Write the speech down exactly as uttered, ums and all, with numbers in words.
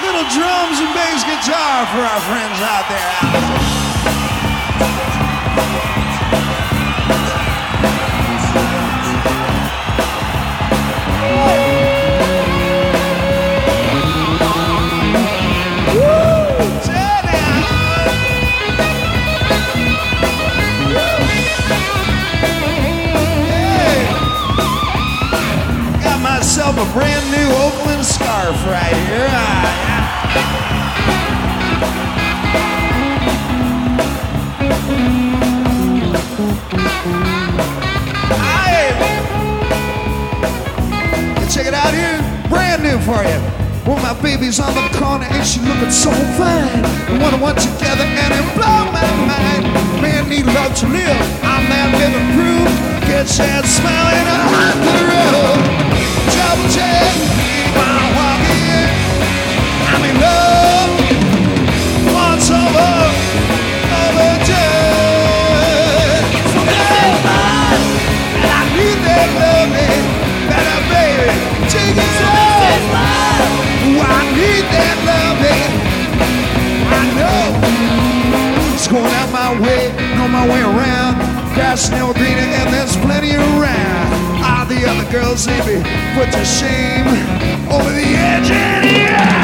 Little drums and bass guitar for our friends out there. Myself a brand new Oakland scarf right here. Ah, yeah. Check it out here, brand new for you. Well, my baby's on the corner and she looking so fine. We wanna work together and it blow my mind. Man need love to live. I'm that living proof. Get that smile in a hot road. Double check while I'm walking. I'm in love. Once over, overdone. So that's mine. And I need that loving, better baby. Take it slow. I need that loving. I know it's going out my way, know my way around. Grass never greener and there's plenty around. All the other girls, they be put to shame over the edge and yeah.